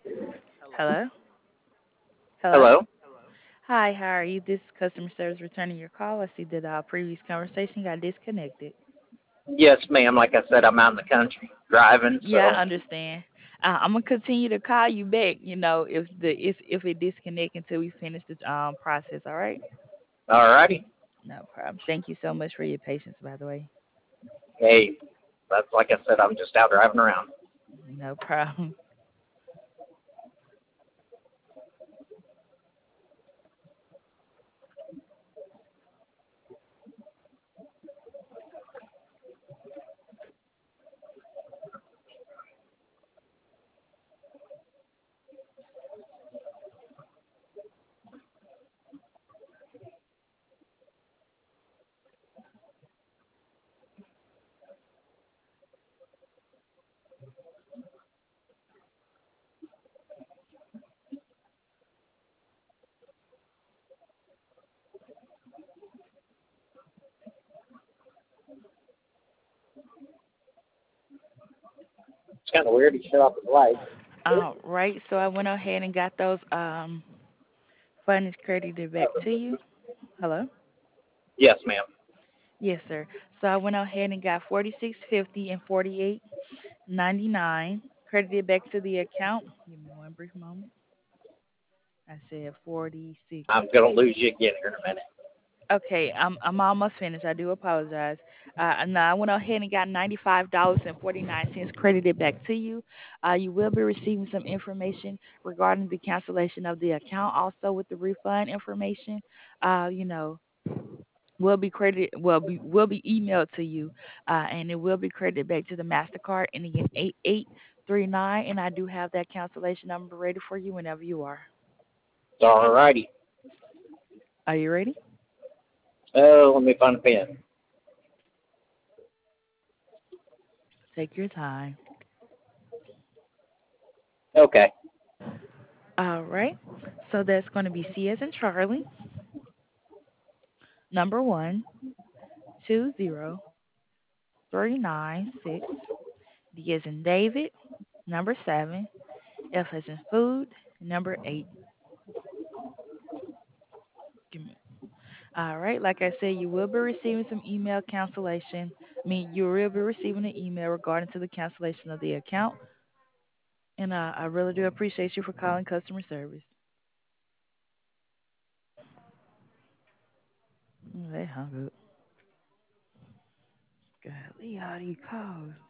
Hello? Hello? Hello? Hi, how are you? This is customer service returning your call. I see that our previous conversation got disconnected. Yes, ma'am. Like I said, I'm out in the country driving, Yeah, so I understand. I'm gonna continue to call you back. If it disconnect until we finish the process. All right? alrighty. No problem. Thank you so much for your patience, by the way. Hey, that's like I said, I'm just out driving around. No problem. It's kind of weird he shut off his lights. All right. So I went ahead and got those funds credited back to you. Hello? Yes, ma'am. Yes, sir. So I went ahead and got 46.50 and 48.99 credited back to the account. Give me one brief moment. I said 46. I'm gonna lose you again here in a minute. Okay, I'm almost finished. I do apologize. Now I went ahead and got $95.49 credited back to you. You will be receiving some information regarding the cancellation of the account, also with the refund information. Uh, you know, will be credited will be emailed to you, and it will be credited back to the Mastercard. And again, 8839. And I do have that cancellation number ready for you whenever you are. Alrighty. Are you ready? Oh, let me find a pen. Take your time. Okay. All right. So that's going to be C as in Charlie, number 120396. D as in David, number 7. F as in food, number 8. Give me. All right. Like I said, you will be receiving some email cancellation. You will be receiving an email regarding to the cancellation of the account. And I really do appreciate you for calling customer service. They hung up. Golly, all these calls.